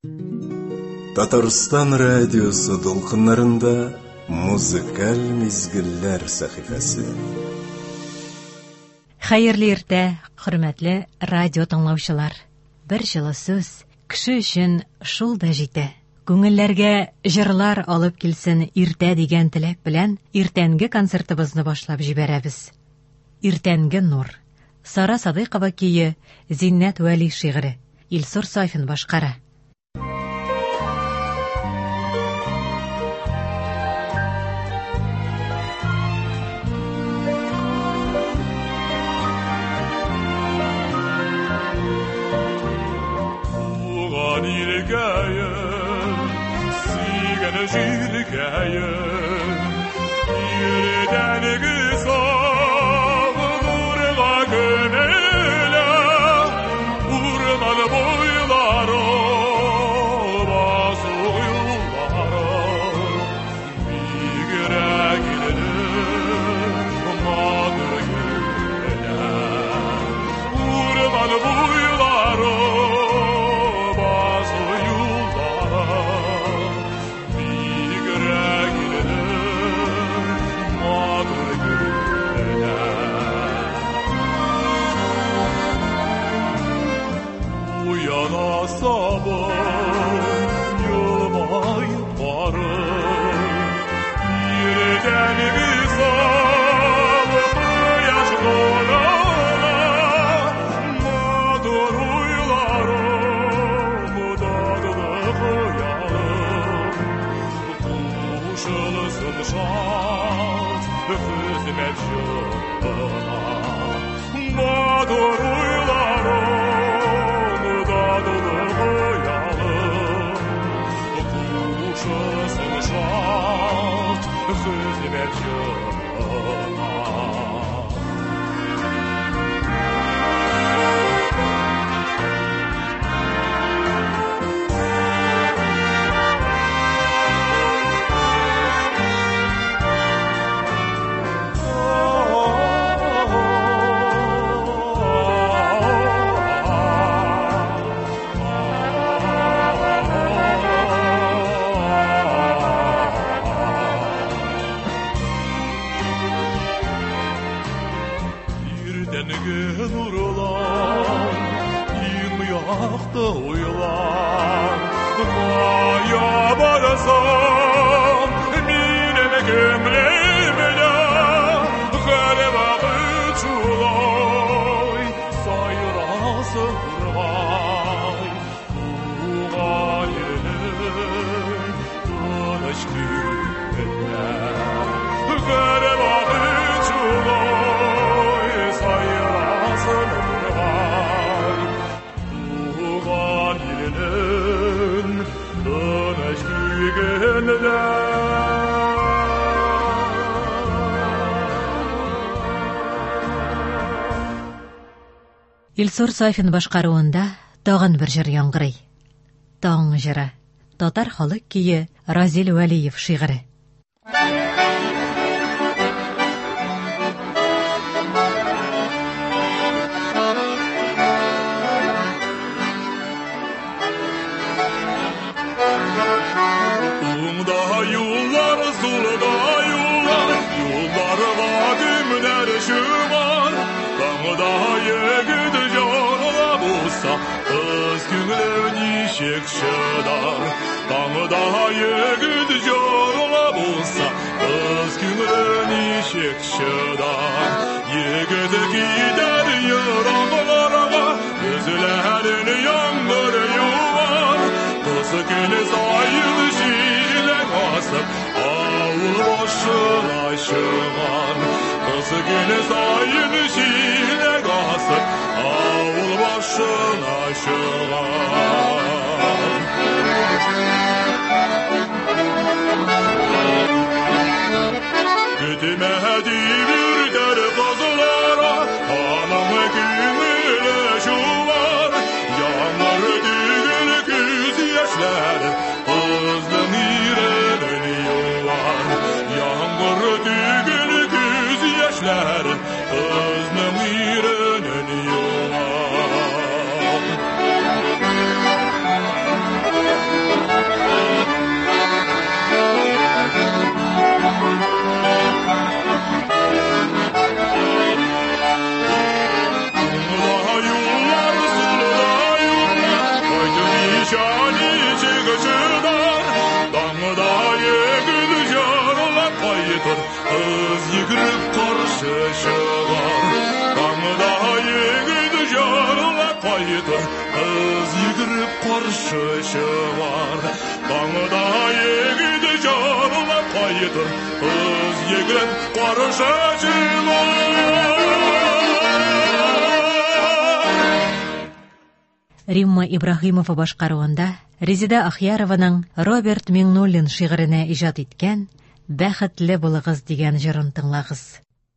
Татарстан радиосы долқынlarında музыкаль мизгилләр сәхифәсе. Хәерле иртә, хөрмәтле радио тыңлаучылар. Бер җылы сүз кеше өчен шул да җитә. Күңелләргә җырлар алып килсен иртә дигән теләк белән иртәнге концертыбызны башлап җибәрәбез. Иртәнге нур. Сара Садыйкова көе, Зиннәт Вәли шигыре. Илсур Сайфин башкара. Илсур Сайфин башкаруында тагын бер җыр яңгырый. Таң җыры. Татар халык көе Разил Вәлиев шигыре. Dağda yegid yola bulsa, öz gününü şekşedar. Yegid gider yıraklara, gözlerini yağmur yuvar. Kız günü sayın şile kasıp, avul başına şıgar. Kız günü sayın şile kasıp, avul başına şıgar. Gütmedi bir der kızlara, anam gümüle şu var. Yağmur düğün göz yaşları, kızın yüreğini yuvar. Yağmur düğün göz yaşları, kızın yüreğini yuvar. қайтыр, қыз егіліп қарсы шығар. Таңда егілді жарыла қайтыр, қыз егіліп қарсы шығар. Таңда егілді жарыла қайтыр, қыз егіліп қарсы шығар. Римма Ибрахимова башкаруында Резида Ахьярованың Роберт Миңнуллин шигыренә иҗат иткән «Бәхетле булыгыз» дигән җырын тыңлагыз.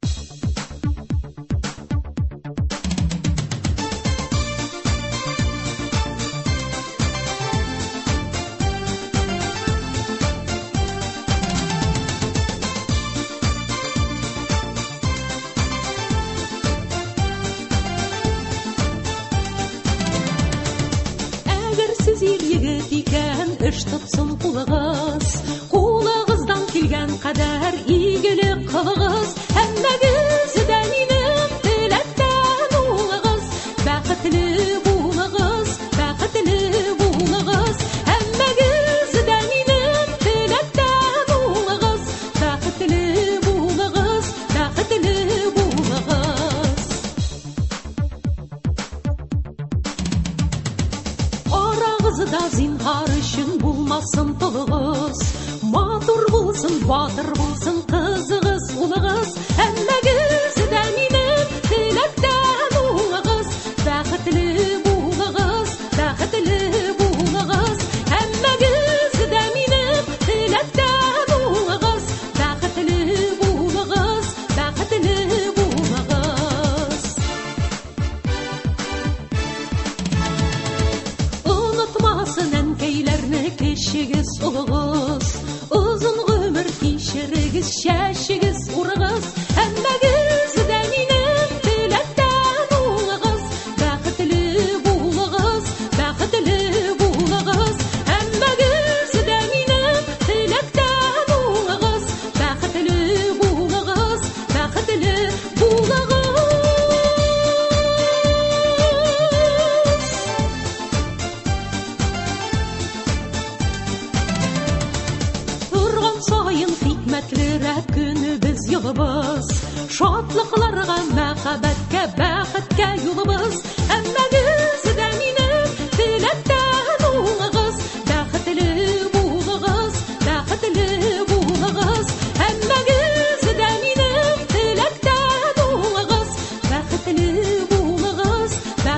Эш тотсын кулыгыз, кулыгыздан килгән кадәр игелек кылыгыз, һәммәгез дә минем теләктән улыгыз, бәхетле булыгыз, һәммәгез дә минем теләктән улыгыз, бәхетле булыгыз. Арагызда зинһар өчен булмасын тылыгыз, матур булсын, батыр булсын кызыгыз, улыгыз, һәммәгез дә минем теләктән улыгыз, бәхетле булыгыз, һәммәгез дә минем теләктән улыгыз, бәхетле булыгыз. Unutmasın әнкәйләрне кешегез, улыгыз, узын гомер кичерегез, чәчегез, урыгыз, һәммәгез дә минем теләктән улыгыз, бәхетле булыгыз, һәммәгез дә минем теләктән улыгыз, бәхетле булыгыз. Сайын хикмәтлерәк көнебез, елыбыз, шатлыкларга, мәхәббәткә, бәхеткә юлыбыз, һәммәгез дә минем теләктән улыгыз, бәхетле булыгыз, һәммәгез дә минем теләктән улыгыз, бәхетле булыгыз,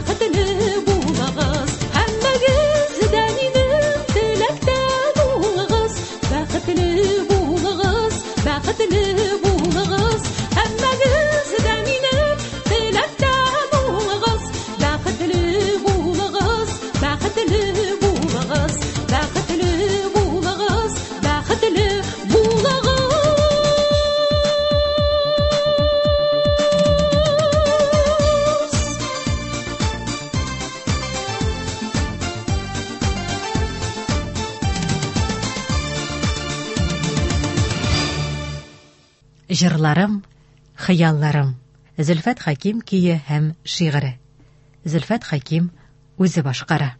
һәммәгез дә минем теләктән улыгыз, бәхетле булыгыз, һәммәгез дә минем теләктән улыгыз, бәхетле булыгыз. Җырларым, хыялларым. Зөлфәт Хаким кие һәм шигыре. Зөлфәт Хаким үзе башкара.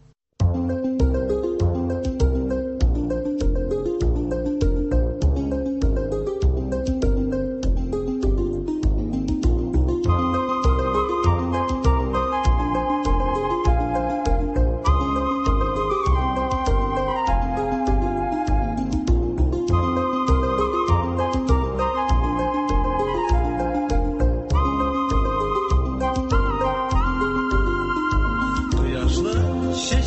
Кояшлы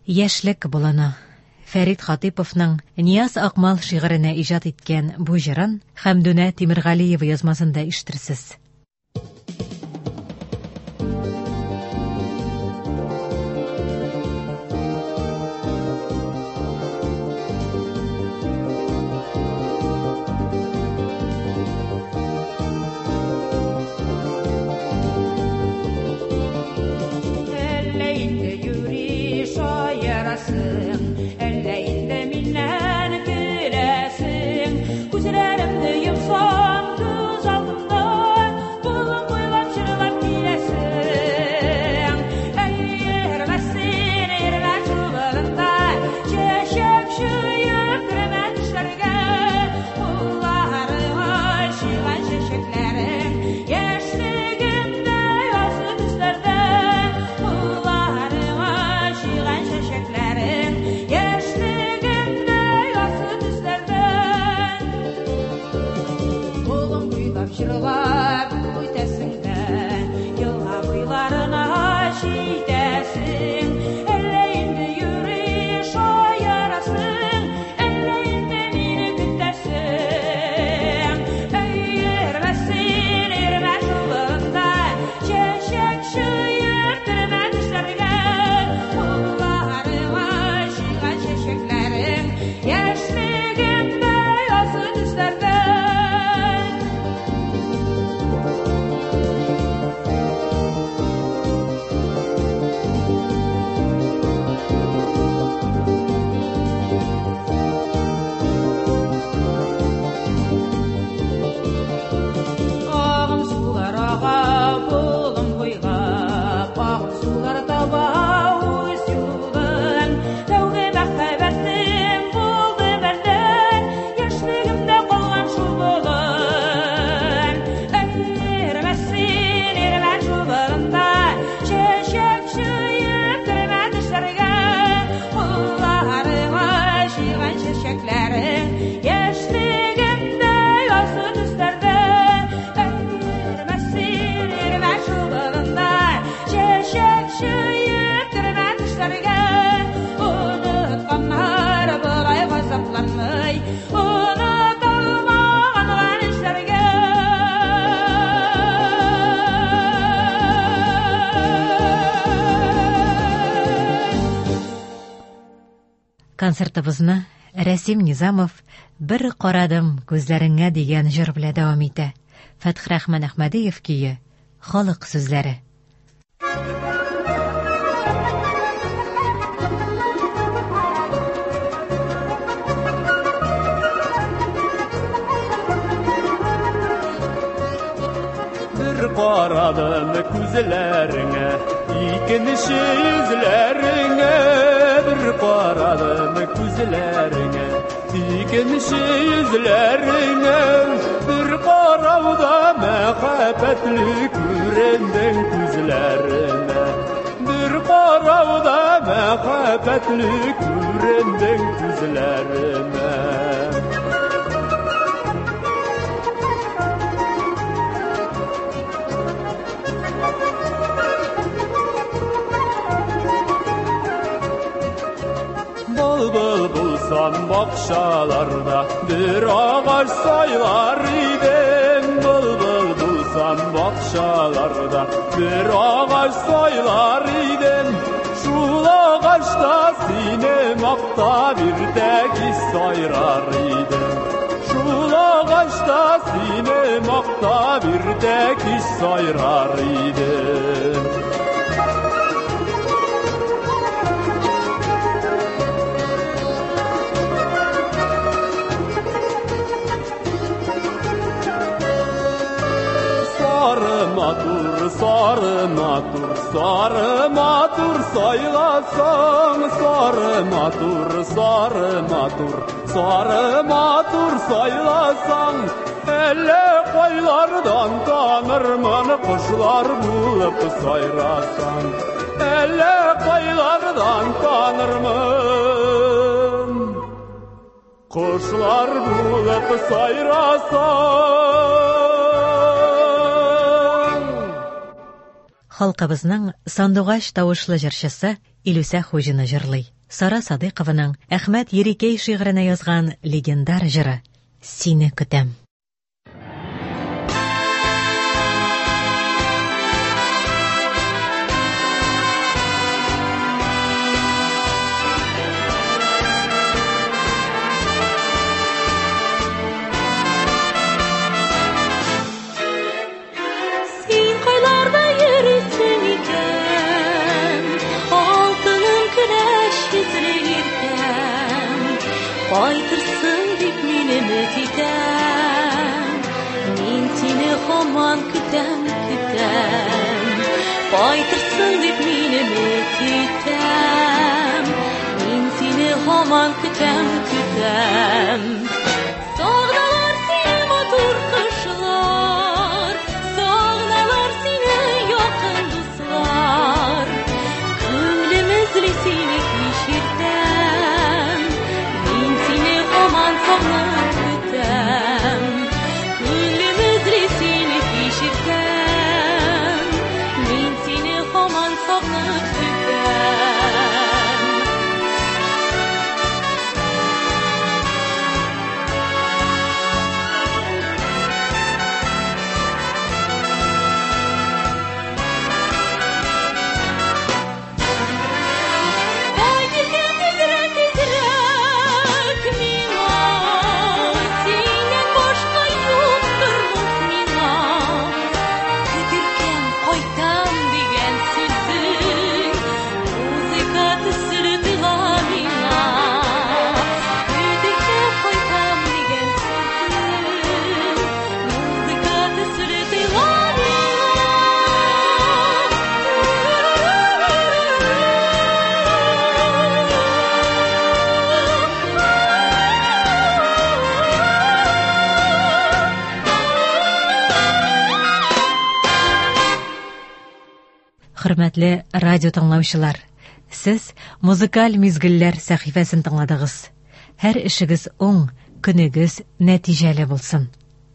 Яшьлек боланы. Фәрит Хатиповның Нияз Акмал шигыренә иҗат иткән бу җырын Хәмдүнә Тимергалиева язмасында ишетерсез. Концертыбызны Рәсим Низамов «Бер карадым күзләреңә» дигән җыр белән дәвам итә. Фәтхрахман Әхмәдиев көе, халык сүзләре. Бер карадым күзләреңә, икенче йөзләреңә. Бер карадым күзләреңә, икенче йөзләреңә. Бер карауда мәхәббәтле күрендең күзләреңә. Бер карауда мәхәббәтле күрендең күзләреңә. Bul bulsan bakşalarda bir ağaç saylar idim. Bul bulsan bakşalarda bir ağaç saylar idim. Şul ağaçta seni makta bir tek sayrar idim. Şul ağaçta seni makta bir tek sayrar idim. Sarı matur, sarı matur saylasan. Sarı matur, sarı matur, sarı matur saylasan. Elle koylardan tanırman kuşlar bulup sayrasan. Elle koylardan tanırman kuşlar bulup sayrasan. Халкыбызның сандугач тавышлы җырчысы Илүсә Хуҗины җырлый. Сара Садыйкованың Әхмәт Ерикей шигыренә язган легендар җыры «Сине көтәм». Кайтырсың дип мине өмет итәм, мин сине һаман көтәм. Кайтырсың дип мине өмет итәм, мин сине һаман көтәм. Сагыналар сине матур кышлар, сагыналар сине якын дуслар, күңлем эзли сине кичертәм. Сагынып көтәм, күңлем эзли сине кичертәм, мин сине һаман сагынып көтәм. Хөрмәтле радио тыңлаучылар, сез музыкаль мизгелләр сәхифәсен тыңладыгыз. Һәр эшегез уң, көнегез нәтиҗәле булсын.